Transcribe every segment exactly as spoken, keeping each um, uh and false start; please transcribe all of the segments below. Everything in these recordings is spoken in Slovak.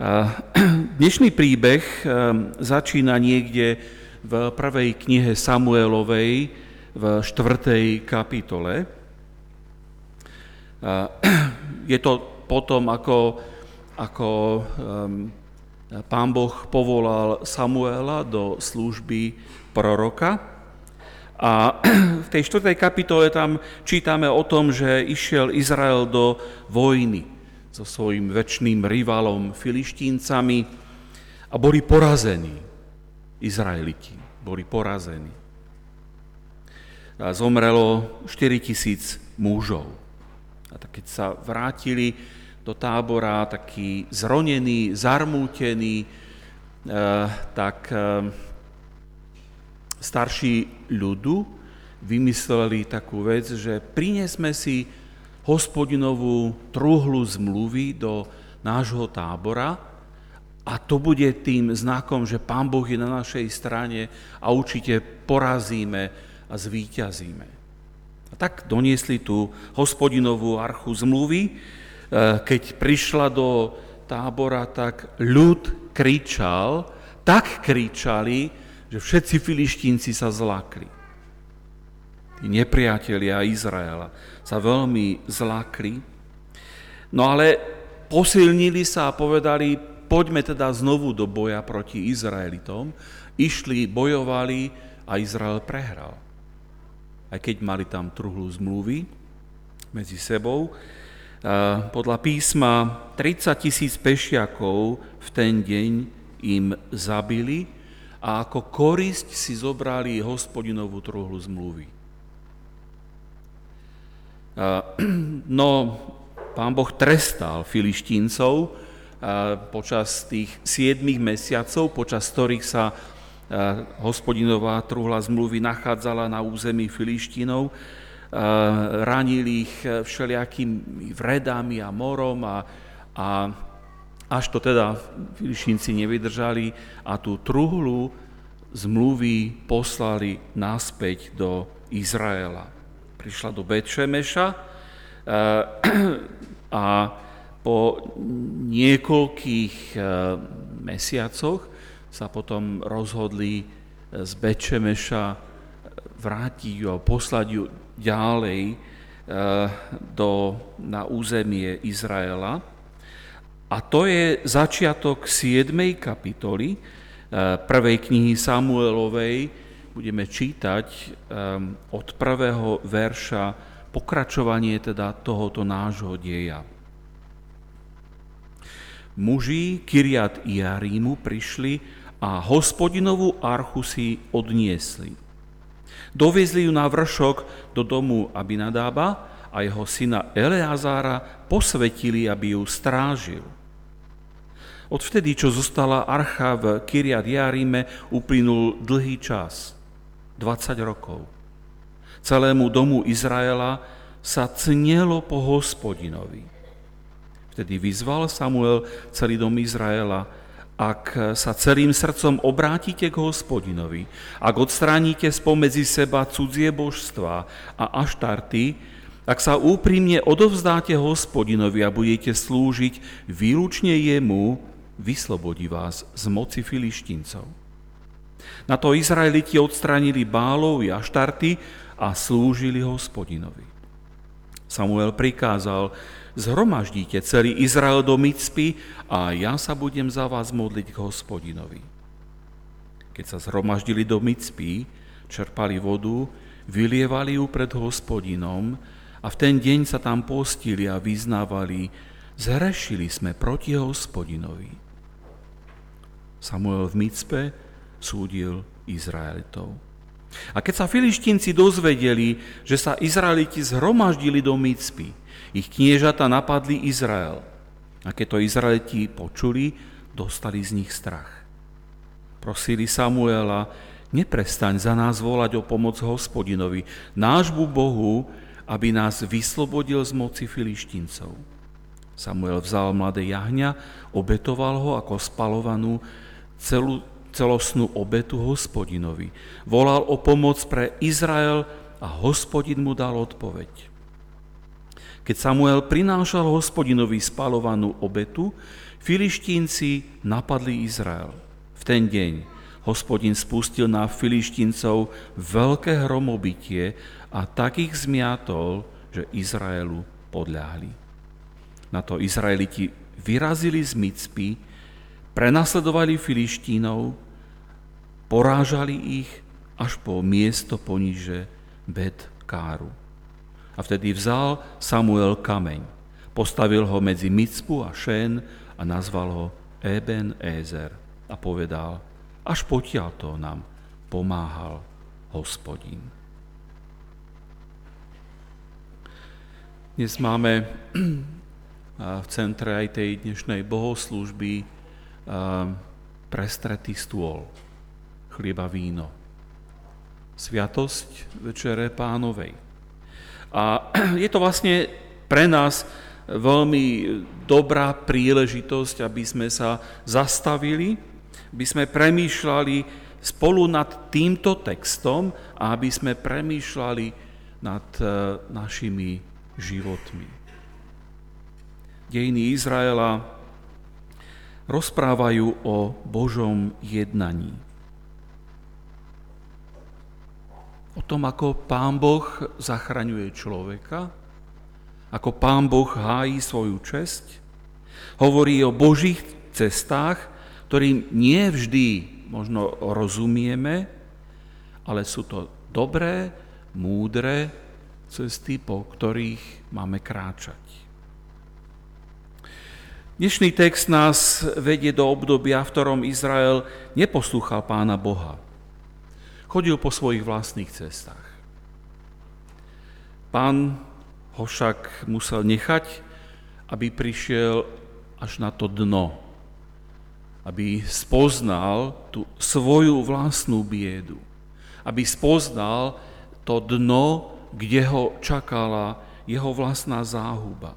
Dnešný príbeh začína niekde v prvej knihe Samuelovej v štvrtej kapitole. Je to potom, ako, ako Pán Boh povolal Samuela do služby proroka. A v tej štvrtej kapitole tam čítame o tom, že išiel Izrael do vojny so svojím večným rivalom Filištíncami a boli porazení. Izraeliti boli porazení. A zomrelo štyritisíc mužov. A tak keď sa vrátili do tábora taký zronený, zarmútený, eh, tak eh, starší ľudu vymysleli takú vec, že prinesme si Hospodinovú truhlu zmluvy do nášho tábora a to bude tým znakom, že Pán Boh je na našej strane a určite porazíme a zvíťazíme. A tak doniesli tú Hospodinovú archu zmluvy. Keď prišla do tábora, tak ľud kričal, tak kričali, že všetci Filištínci sa zlákli. Tí nepriatelia Izraela sa veľmi zlákli. No ale posilnili sa a povedali, poďme teda znovu do boja proti Izraelitom. Išli, bojovali a Izrael prehral. Aj keď mali tam truhlu zmluvy medzi sebou. Podľa písma tridsaťtisíc pešiakov v ten deň im zabili a ako korisť si zobrali Hospodinovú truhlu zmluvy. No, Pán Boh trestal Filištíncov počas tých siedmich mesiacov, počas ktorých sa Hospodinová truhla zmluvy nachádzala na území Filištínov. Ranili ich všelijakými vredami a morom a, a až to teda Filištínci nevydržali a tú truhlu zmluvy poslali naspäť do Izraela. Prišla do Bet-Šemeša a po niekoľkých mesiacoch sa potom rozhodli z Bet-Šemeša vrátiť ju a poslať ju ďalej do, na územie Izraela. A to je začiatok siedmej kapitoly prvej knihy Samuelovej. Budeme čítať um, od prvého verša pokračovanie teda tohoto nášho deja. Muži Kirjat Jearímu prišli a Hospodinovú archu si odniesli. Doviezli ju na vršok do domu Abinadába a jeho syna Eleazára posvetili, aby ju strážil. Odvtedy, čo zostala archa v Kirjat Jearíme, uplynul dlhý čas. dvadsať rokov. Celému domu Izraela sa cnielo po Hospodinovi. Vtedy vyzval Samuel celý dom Izraela, ak sa celým srdcom obrátite k Hospodinovi, ak odstránite spomedzi seba cudzie božstvá a aštarty, ak sa úprimne odovzdáte Hospodinovi a budete slúžiť výlučne jemu, vyslobodí vás z moci Filištíncov. Na to Izraeliti odstránili Bálov i Aštarty a slúžili Hospodinovi. Samuel prikázal, zhromaždíte celý Izrael do Micpy a ja sa budem za vás modliť k Hospodinovi. Keď sa zhromaždili do Micpy, čerpali vodu, vylievali ju pred Hospodinom a v ten deň sa tam postili a vyznávali, zhrešili sme proti Hospodinovi. Samuel v Micpe súdil Izraelitov. A keď sa Filištínci dozvedeli, že sa Izraeliti zhromaždili do Micpy, ich kniežata napadli Izrael. A keď to Izraeliti počuli, dostali z nich strach. Prosili Samuela, neprestaň za nás volať o pomoc Hospodinovi, nášmu Bohu, aby nás vyslobodil z moci Filištíncov. Samuel vzal mladé jahňa, obetoval ho ako spalovanú celú celostnú obetu Hospodinovi. Volal o pomoc pre Izrael a Hospodin mu dal odpoveď. Keď Samuel prinášal Hospodinovi spalovanú obetu, Filištínci napadli Izrael. V ten deň Hospodin spustil na Filištíncov veľké hromobitie a tak ich zmiatol, že Izraelu podľahli. Na to Izraeliti vyrazili z Micpy, prenasledovali Filištínov, porážali ich až po miesto poniže Bet-Káru. A vtedy vzal Samuel kameň, postavil ho medzi Micpu a Šén a nazval ho Eben-Ézer a povedal: až potiaľto nám pomáhal Hospodin. Dnes máme v centre aj tej dnešnej bohoslúžby prestretý stôl, chlieba, víno. Sviatosť Večere Pánovej. A je to vlastne pre nás veľmi dobrá príležitosť, aby sme sa zastavili, aby sme premýšľali spolu nad týmto textom a aby sme premýšľali nad našimi životmi. Dejiny Izraela rozprávajú o Božom jednaní. O tom, ako Pán Boh zachraňuje človeka, ako Pán Boh hájí svoju česť, hovorí o Božích cestách, ktorým nie vždy možno rozumieme, ale sú to dobré, múdre cesty, po ktorých máme kráčať. Dnešný text nás vedie do obdobia, v ktorom Izrael neposlúchal Pána Boha. Chodil po svojich vlastných cestách. Pán ho však musel nechať, aby prišiel až na to dno, aby spoznal tú svoju vlastnú biedu, aby spoznal to dno, kde ho čakala jeho vlastná záhuba.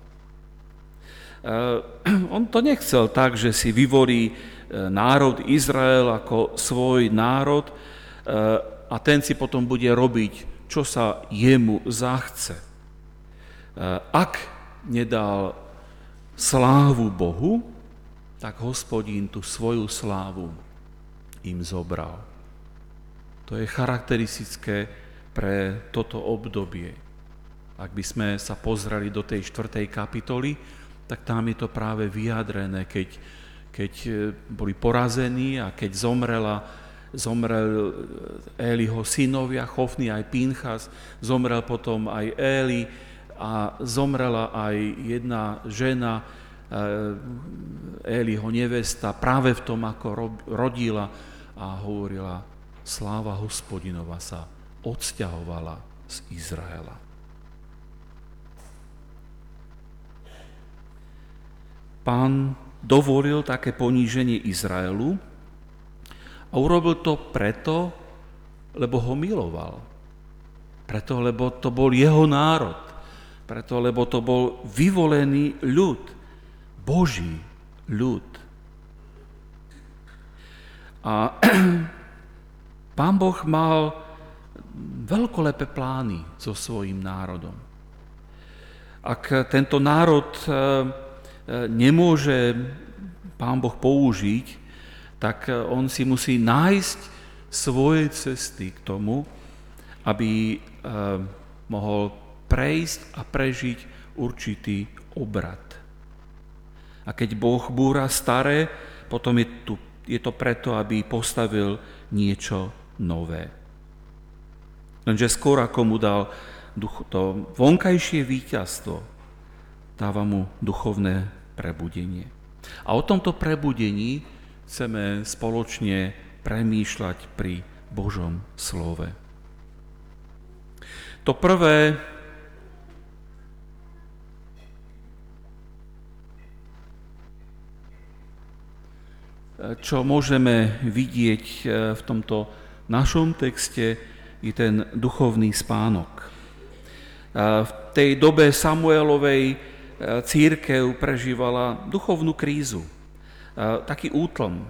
On to nechcel tak, že si vyvolí národ Izrael ako svoj národ a ten si potom bude robiť, čo sa jemu zachce. Ak nedal slávu Bohu, tak Hospodín tú svoju slávu im zobral. To je charakteristické pre toto obdobie. Ak by sme sa pozreli do tej štvrtej kapitoly, tak tam je to práve vyjadrené, keď, keď boli porazení a keď zomrela, zomrel Éliho synovia, Chofni aj Pinchas, zomrel potom aj Éli a zomrela aj jedna žena, Éliho nevesta, práve v tom, ako rodila a hovorila: sláva Hospodinova sa odsťahovala z Izraela. Pán dovolil také poníženie Izraelu a urobil to preto, lebo ho miloval. Preto, lebo to bol jeho národ. Preto, lebo to bol vyvolený ľud. Boží ľud. A Pán Boh mal veľkolepé plány so svojím národom. Ak tento národ nemôže Pán Boh použiť, tak on si musí nájsť svoje cesty k tomu, aby mohol prejsť a prežiť určitý obrad. A keď Boh búra staré, potom je, tu, je to preto, aby postavil niečo nové. Lenže skôr ako mu dal duch, to vonkajšie víťazstvo, dáva mu duchovné prebudenie. A o tomto prebudení chceme spoločne premýšľať pri Božom slove. To prvé, čo môžeme vidieť v tomto našom texte, je ten duchovný spánok. V tej dobe Samuelovej cirkev prežívala duchovnú krízu, taký útlm.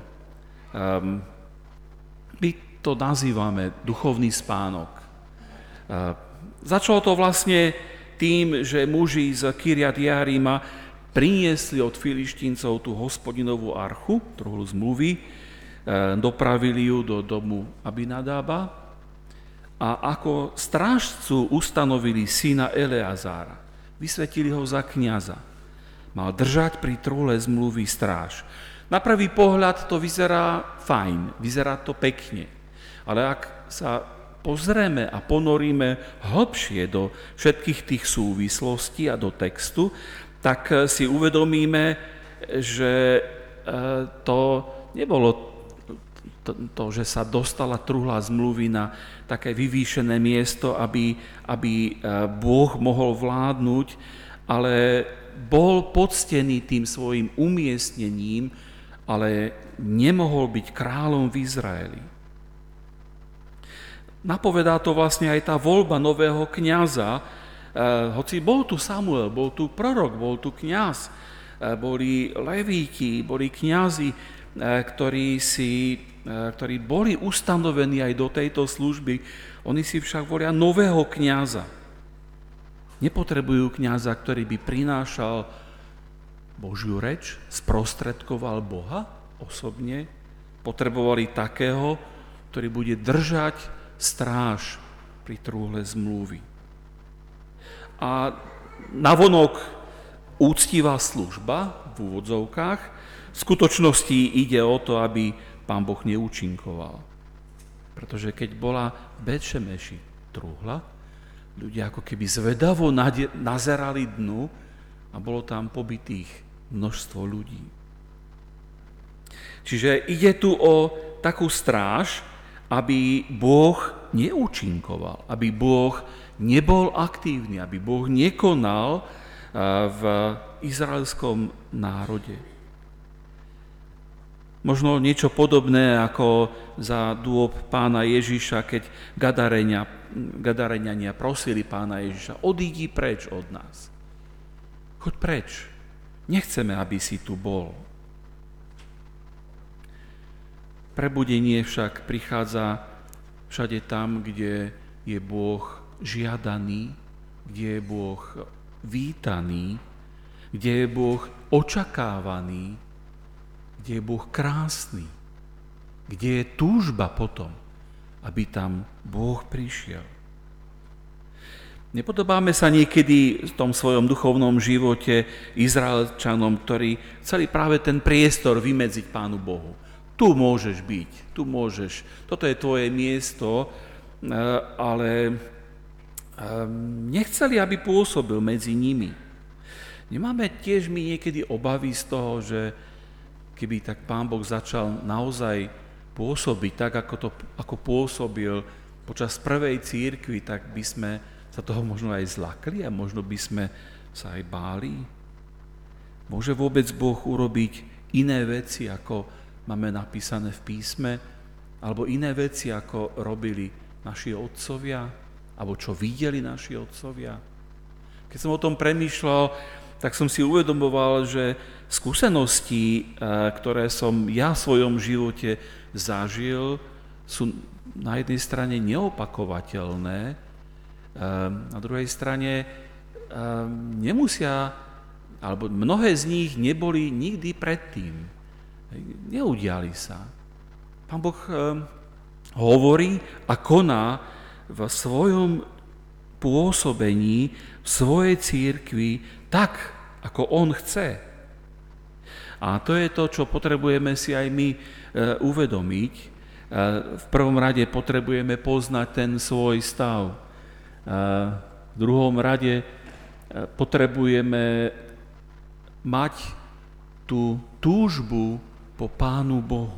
My to nazývame duchovný spánok. Začalo to vlastne tým, že muži z Kirjat Jearima priniesli od Filištíncov tú Hospodinovú archu, truhlu zmluvy, dopravili ju do domu Abinadába a ako strážcu ustanovili syna Eleazára. Vysvetili ho za kňaza. Mal držať pri truhle zmluvy stráž. Na prvý pohľad to vyzerá fajn, vyzerá to pekne, ale ak sa pozrieme a ponoríme hlbšie do všetkých tých súvislostí a do textu, tak si uvedomíme, že to nebolo to, to že sa dostala truhla zmluvy na také vyvýšené miesto, aby, aby Boh mohol vládnuť, ale bol poctený tým svojim umiestnením, ale nemohol byť kráľom v Izraeli. Napovedá to vlastne aj tá voľba nového kňaza, hoci bol tu Samuel, bol tu prorok, bol tu kňaz, boli levíti, boli kňazi, ktorí, si, ktorí boli ustanovení aj do tejto služby, oni si však volia nového kňaza. Nepotrebujú kňaza, ktorý by prinášal Božiu reč, sprostredkoval Boha osobne. Potrebovali takého, ktorý bude držať stráž pri trúhle zmluvy. A navonok úctivá služba v úvodzovkách, v skutočnosti ide o to, aby Pán Boh neúčinkoval. Pretože keď bola v Bet-Šemeši trúhla, ľudia ako keby zvedavo nazerali dnu a bolo tam pobitých množstvo ľudí. Čiže ide tu o takú stráž, aby Boh neúčinkoval, aby Boh nebol aktívny, aby Boh nekonal v izraelskom národe. Možno niečo podobné ako za dôb pána Ježiša, keď Gadarenia, Gadareniania prosili pána Ježiša, odídi preč od nás. Choď preč. Nechceme, aby si tu bol. Prebudenie však prichádza všade tam, kde je Boh žiadaný, kde je Boh vítaný, kde je Boh očakávaný, kde je Boh krásny, kde je túžba potom, aby tam Boh prišiel. Nepodobáme sa niekedy v tom svojom duchovnom živote Izraelčanom, ktorí chceli práve ten priestor vymedziť Pánu Bohu. Tu môžeš byť, tu môžeš, toto je tvoje miesto, ale nechceli, aby pôsobil medzi nimi. Nemáme tiež my niekedy obavy z toho, že keby tak Pán Boh začal naozaj pôsobiť tak, ako, to, ako pôsobil počas prvej cirkvi, tak by sme sa toho možno aj zlakli a možno by sme sa aj báli. Môže vôbec Boh urobiť iné veci, ako máme napísané v písme, alebo iné veci, ako robili naši otcovia, alebo čo videli naši otcovia? Keď som o tom premýšľal, tak som si uvedomoval, že skúsenosti, ktoré som ja v svojom živote zažil, sú na jednej strane neopakovateľné, na druhej strane nemusia, alebo mnohé z nich neboli nikdy predtým. Neudiali sa. Pán Boh hovorí a koná v svojom pôsobení, v svojej cirkvi tak, ako On chce. A to je to, čo potrebujeme si aj my uvedomiť. V prvom rade potrebujeme poznať ten svoj stav. V druhom rade potrebujeme mať tú túžbu po Pánu Bohu.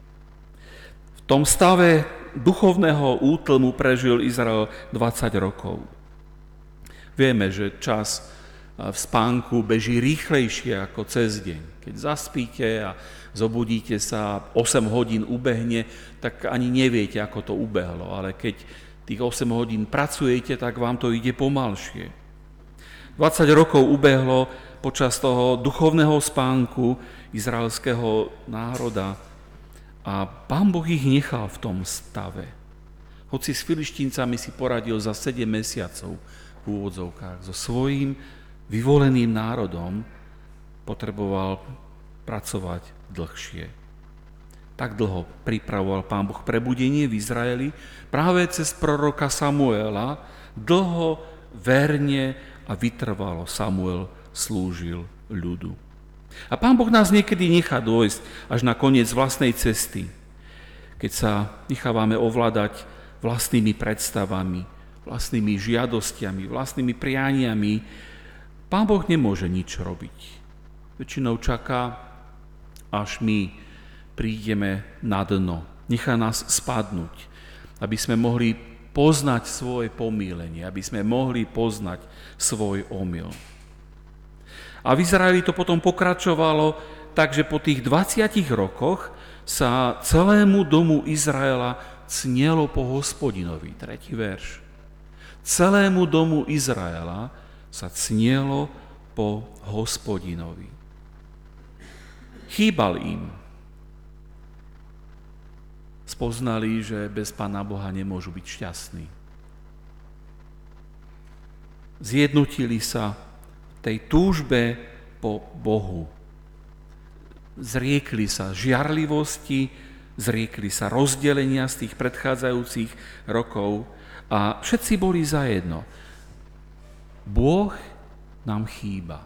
V tom stave duchovného útlmu prežil Izrael dvadsať rokov. Vieme, že čas v spánku beží rýchlejšie ako cez deň. Keď zaspíte a zobudíte sa, osem hodín ubehne, tak ani neviete, ako to ubehlo. Ale keď tých osem hodín pracujete, tak vám to ide pomalšie. dvadsať rokov ubehlo počas toho duchovného spánku izraelského národa a Pán Boh ich nechal v tom stave. Hoci s Filištíncami si poradil za sedem mesiacov v úvodzovkách, so svojím vyvoleným národom potreboval pracovať dlhšie. Tak dlho pripravoval Pán Boh prebudenie v Izraeli, práve cez proroka Samuela, dlho, verne a vytrvalo Samuel slúžil ľudu. A Pán Boh nás niekedy nechá dôjsť až na koniec vlastnej cesty, keď sa nechávame ovládať vlastnými predstavami, vlastnými žiadostiami, vlastnými prianiami. Pán Boh nemôže nič robiť. Väčšinou čaká, až my prídeme na dno. Nechá nás spadnúť, aby sme mohli poznať svoje pomýlenie, aby sme mohli poznať svoj omyl. A v Izraeli to potom pokračovalo, takže po tých dvadsiatich rokoch sa celému domu Izraela cnielo po Hospodinovi. Tretí verš. Celému domu Izraela sa cnielo po Hospodinovi. Chýbal im. Spoznali, že bez Pána Boha nemôžu byť šťastní. Zjednotili sa v tej túžbe po Bohu. Zriekli sa žiarlivosti, zriekli sa rozdelenia z tých predchádzajúcich rokov a všetci boli zajedno. Boh nám chýba.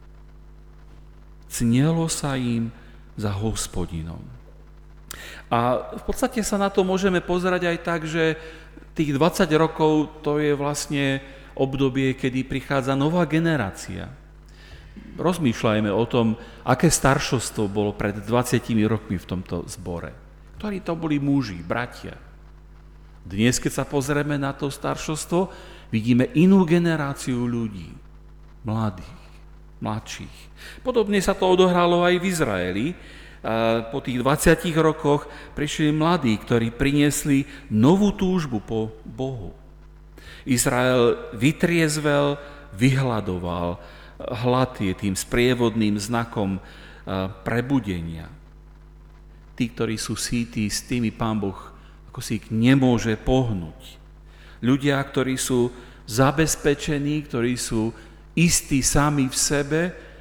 Cnielo sa im za Hospodinom. A v podstate sa na to môžeme pozerať aj tak, že tých dvadsať rokov to je vlastne obdobie, kedy prichádza nová generácia. Rozmýšľajme o tom, aké staršovstvo bolo pred dvadsiatimi rokmi v tomto zbore. Ktorí to boli muži, bratia. Dnes, keď sa pozrieme na to staršovstvo, vidíme inú generáciu ľudí, mladých, mladších. Podobne sa to odohralo aj v Izraeli. Po tých dvadsiatich rokoch prišli mladí, ktorí priniesli novú túžbu po Bohu. Izrael vytriezvel, vyhľadoval. Hlad je tým sprievodným znakom prebudenia. Tí, ktorí sú sítí, s tými Pán Boh ako si ich nemôže pohnúť. Ľudia, ktorí sú zabezpečení, ktorí sú istí sami v sebe,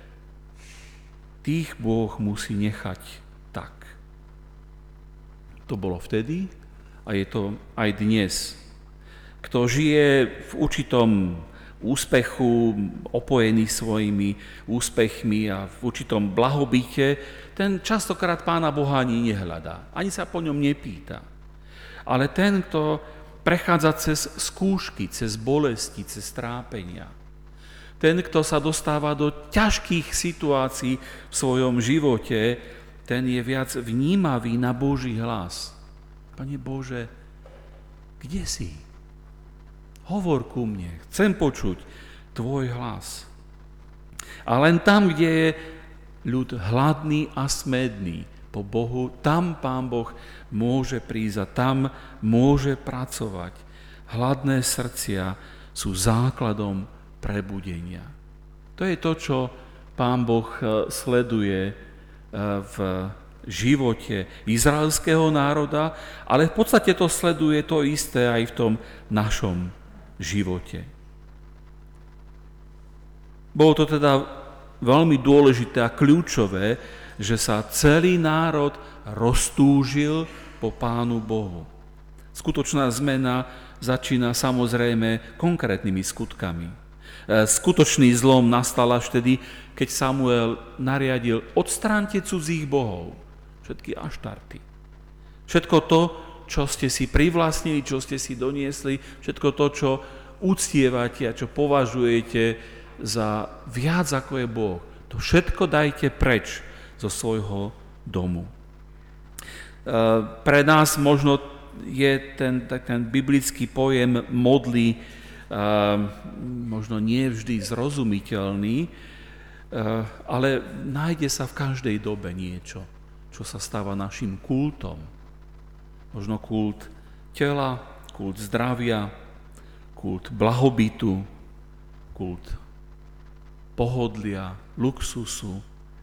tých Boh musí nechať tak. To bolo vtedy a je to aj dnes. Kto žije v určitom úspechu, opojený svojimi úspechmi a v určitom blahobite, ten častokrát Pána Boha ani nehľadá, ani sa po ňom nepýta. Ale ten, kto prechádza cez skúšky, cez bolesti, cez trápenia, ten, kto sa dostáva do ťažkých situácií v svojom živote, ten je viac vnímavý na Boží hlas. Pane Bože, kde si? Hovor ku mne, chcem počuť tvoj hlas. A len tam, kde je ľud hladný a smedný po Bohu, tam Pán Boh môže prísť a tam môže pracovať. Hladné srdcia sú základom prebudenia. To je to, čo Pán Boh sleduje v živote izraelského národa, ale v podstate to sleduje to isté aj v tom našom živote. Bolo to teda veľmi dôležité a kľúčové, že sa celý národ roztúžil po Pánu Bohu. Skutočná zmena začína samozrejme konkrétnymi skutkami. Skutočný zlom nastal až vtedy, keď Samuel nariadil: odstránte cudzích bohov, všetky aštarty. Všetko to, čo ste si privlastnili, čo ste si doniesli, všetko to, čo uctievate a čo považujete za viac ako je Boh, to všetko dajte preč zo svojho domu. Pre nás možno je ten, ten biblický pojem modly možno nie vždy zrozumiteľný, ale nájde sa v každej dobe niečo, čo sa stáva našim kultom. Možno kult tela, kult zdravia, kult blahobytu, kult pohodlia, luxusu,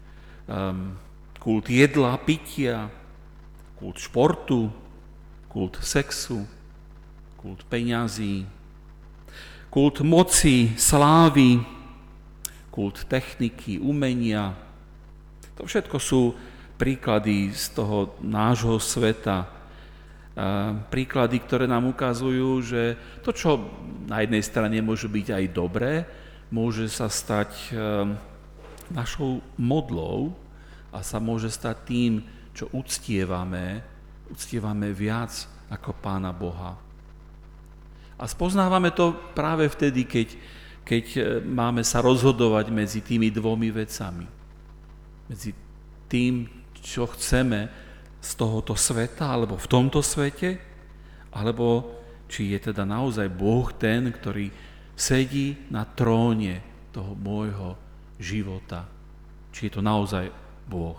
kult jedla, pitia, kult športu, kult sexu, kult peňazí, kult moci, slávy, kult techniky, umenia. To všetko sú príklady z toho nášho sveta. Príklady, ktoré nám ukazujú, že to, čo na jednej strane môže byť aj dobré, môže sa stať našou modlou a sa môže stať tým, čo uctievame, uctievame viac ako Pána Boha. A spoznávame to práve vtedy, keď, keď máme sa rozhodovať medzi tými dvomi vecami. Medzi tým, čo chceme z tohoto sveta, alebo v tomto svete, alebo či je teda naozaj Boh ten, ktorý sedí na tróne toho môjho života. Či je to naozaj Boh.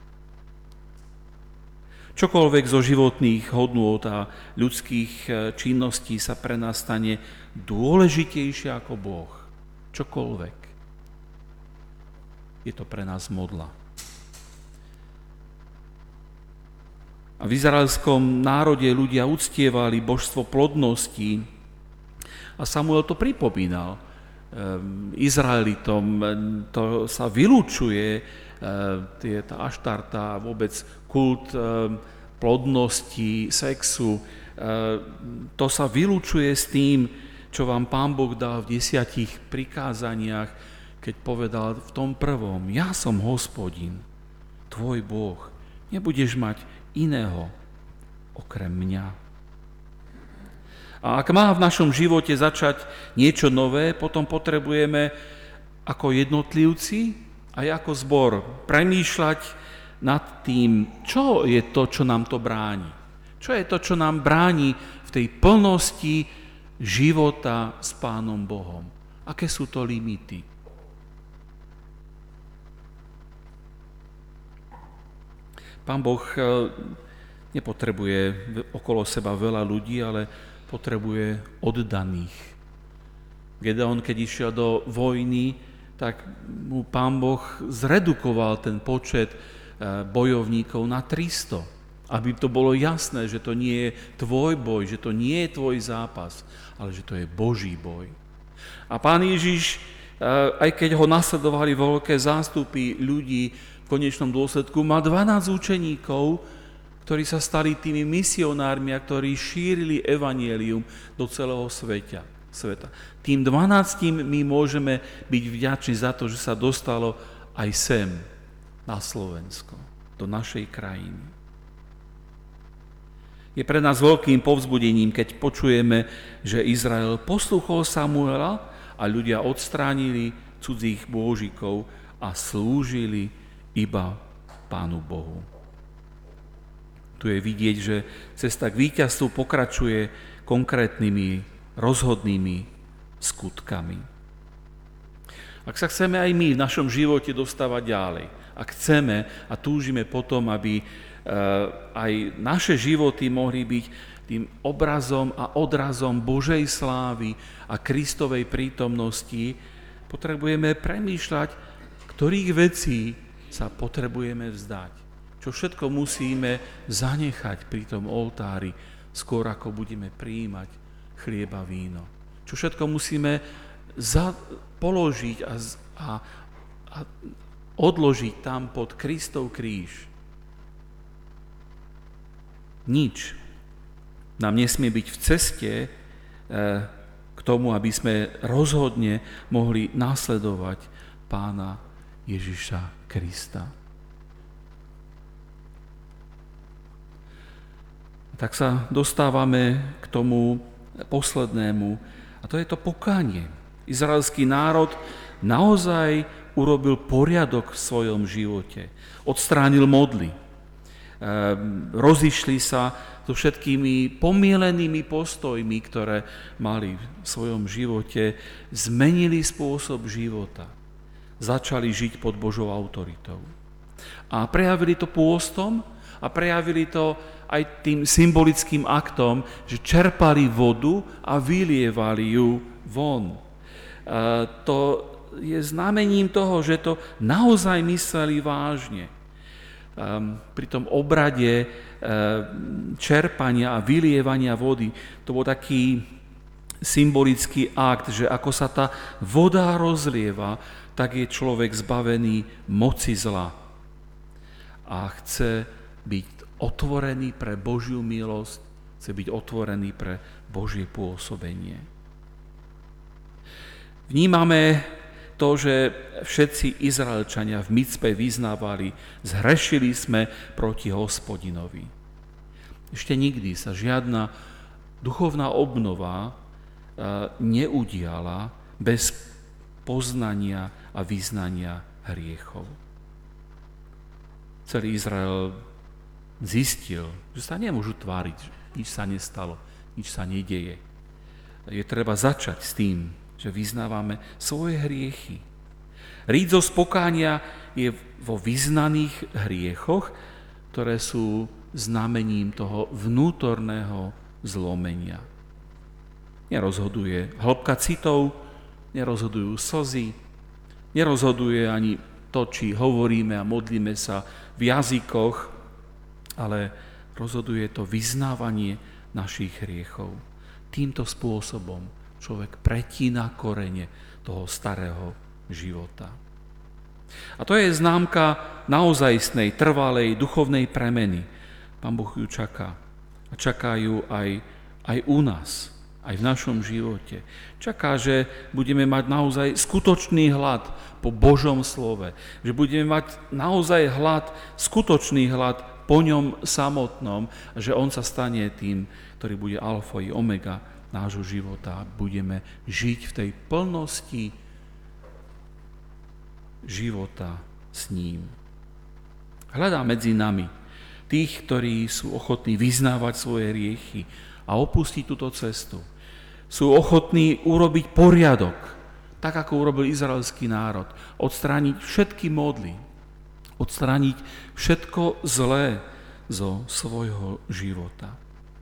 Čokoľvek zo životných hodnôt a ľudských činností sa pre nás stane dôležitejšie ako Boh. Čokoľvek. Je to pre nás modla. A v izraelskom národe ľudia uctievali božstvo plodnosti a Samuel to pripomínal. Izraelitom to sa vylúčuje, tá Aštarta, vôbec kult plodnosti, sexu, to sa vylúčuje s tým, čo vám Pán Boh dal v desiatich prikázaniach, keď povedal v tom prvom: ja som Hospodin, tvoj Boh, nebudeš mať iného okrem mňa. A ak má v našom živote začať niečo nové, potom potrebujeme ako jednotlivci aj ako zbor premýšľať nad tým, čo je to, čo nám to bráni. Čo je to, čo nám bráni v tej plnosti života s Pánom Bohom. Aké sú to limity? Pán Boh nepotrebuje okolo seba veľa ľudí, ale potrebuje oddaných. Gedeon, keď išiel do vojny, tak mu Pán Boh zredukoval ten počet bojovníkov na tristo. Aby to bolo jasné, že to nie je tvoj boj, že to nie je tvoj zápas, ale že to je Boží boj. A Pán Ježiš, aj keď ho nasledovali veľké zástupy ľudí, v konečnom dôsledku má dvanásť učeníkov, ktorí sa stali tými misionármi a ktorí šírili evanjelium do celého sveta. sveta. Tým dvanáctim my môžeme byť vďační za to, že sa dostalo aj sem, na Slovensko, do našej krajiny. Je pre nás veľkým povzbudením, keď počujeme, že Izrael poslúchol Samuela a ľudia odstránili cudzích bôžikov a slúžili iba Pánu Bohu. Tu je vidieť, že cesta k víťazstvu pokračuje konkrétnymi, rozhodnými skutkami. Ak sa chceme aj my v našom živote dostávať ďalej, ak chceme a túžime potom, aby aj naše životy mohli byť tým obrazom a odrazom Božej slávy a Kristovej prítomnosti, potrebujeme premýšľať, ktorých vecí sa potrebujeme vzdať. Čo všetko musíme zanechať pri tom oltári, skôr ako budeme prijímať chlieb a víno. Čo všetko musíme za, položiť a, a, a odložiť tam pod Kristov kríž. Nič nám nesmie byť v ceste e, k tomu, aby sme rozhodne mohli nasledovať Pána Ježiša Krista. Tak sa dostávame k tomu poslednému, a to je to pokánie. Izraelský národ naozaj urobil poriadok v svojom živote. Odstránil modly. Rozišli sa so všetkými pomielenými postojmi, ktoré mali v svojom živote, zmenili spôsob života. Začali žiť pod Božou autoritou. A prejavili to pôstom a prejavili to aj tým symbolickým aktom, že čerpali vodu a vylievali ju von. A to je znamením toho, že to naozaj mysleli vážne. Pri tom obrade čerpania a vylievania vody to bol taký symbolický akt, že ako sa tá voda rozlieva, tak je človek zbavený moci zla a chce byť otvorený pre Božiu milosť, chce byť otvorený pre Božie pôsobenie. Vnímame to, že všetci Izraelčania v Micpe vyznávali, zhrešili sme proti Hospodinovi. Ešte nikdy sa žiadna duchovná obnova neudiala bez poznania a vyznania hriechov. Celý Izrael zistil, že sa nemôžu tváriť, že nič sa nestalo, nič sa nedeje. Je treba začať s tým, že vyznávame svoje hriechy. Rít zo spokánia je vo vyznaných hriechoch, ktoré sú znamením toho vnútorného zlomenia. Nerozhoduje hĺbka citov, nerozhodujú slzy, nerozhoduje ani to, či hovoríme a modlíme sa v jazykoch, ale rozhoduje to vyznávanie našich hriechov. Týmto spôsobom človek pretína korene toho starého života. A to je známka naozajstnej, trvalej, duchovnej premeny. Pán Boh ju čaká. A čakajú aj, aj u nás, aj v našom živote. Čaká, že budeme mať naozaj skutočný hlad po Božom slove. Že budeme mať naozaj hlad, skutočný hlad po ňom samotnom. A že on sa stane tým, ktorý bude alfa i omega nášho života. Budeme žiť v tej plnosti života s ním. Hľadá medzi nami tých, ktorí sú ochotní vyznávať svoje hriechy a opustiť túto cestu. Sú ochotní urobiť poriadok, tak ako urobil izraelský národ. Odstrániť všetky modly, odstrániť všetko zlé zo svojho života.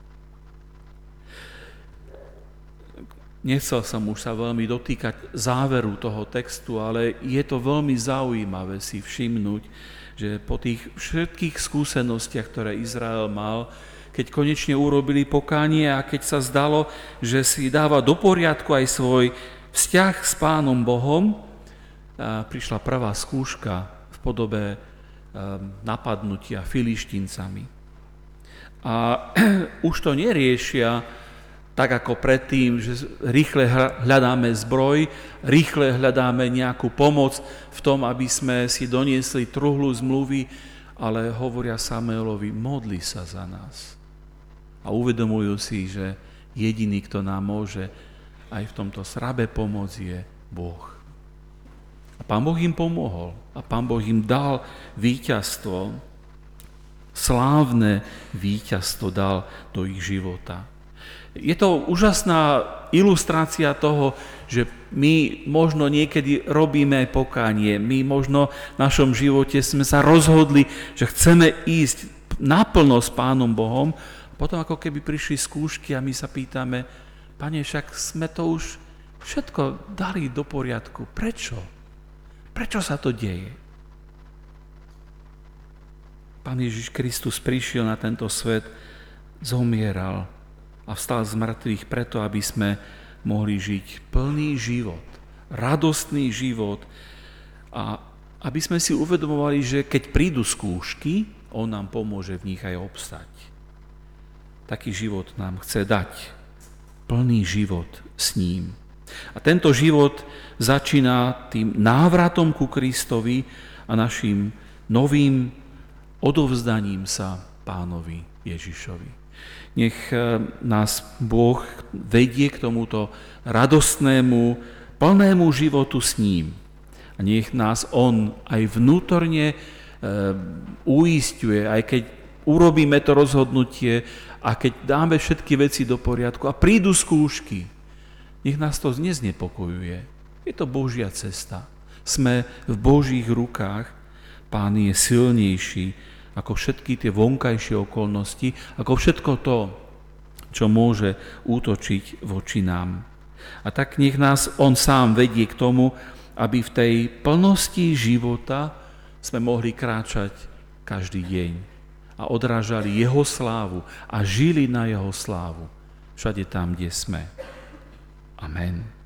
Nechcel som už sa veľmi dotýkať záveru toho textu, ale je to veľmi zaujímavé si všimnúť, že po tých všetkých skúsenostiach, ktoré Izrael mal, keď konečne urobili pokánie a keď sa zdalo, že si dáva do poriadku aj svoj vzťah s Pánom Bohom, prišla prvá skúška v podobe napadnutia Filištíncami. A už to neriešia tak ako predtým, že rýchle hľadáme zbroj, rýchle hľadáme nejakú pomoc v tom, aby sme si doniesli truhlu zmluvy, ale hovoria Samuelovi, modli sa za nás. A uvedomujú si, že jediný, kto nám môže aj v tomto srabe pomôcť, je Boh. A Pán Boh im pomohol. A Pán Boh im dal víťazstvo, slávne víťazstvo dal do ich života. Je to úžasná ilustrácia toho, že my možno niekedy robíme aj pokánie, my možno v našom živote sme sa rozhodli, že chceme ísť naplno s Pánom Bohom, potom ako keby prišli skúšky a my sa pýtame, Pane, však sme to už všetko dali do poriadku, prečo? Prečo sa to deje? Pán Ježiš Kristus prišiel na tento svet, zomieral a vstal z mŕtvych preto, aby sme mohli žiť plný život, radostný život a aby sme si uvedomovali, že keď prídu skúšky, on nám pomôže v nich aj obstať. Taký život nám chce dať, plný život s ním. A tento život začína tým návratom ku Kristovi a našim novým odovzdaním sa Pánovi Ježišovi. Nech nás Boh vedie k tomuto radostnému, plnému životu s ním. A nech nás on aj vnútorne e, uisťuje, aj keď urobíme to rozhodnutie a keď dáme všetky veci do poriadku a prídu skúšky, nech nás to neznepokojuje. Je to Božia cesta. Sme v Božích rukách. Pán je silnejší ako všetky tie vonkajšie okolnosti, ako všetko to, čo môže útočiť voči nám. A tak nech nás on sám vedie k tomu, aby v tej plnosti života sme mohli kráčať každý deň a odrážali jeho slávu a žili na jeho slávu všade tam, kde sme. Amen.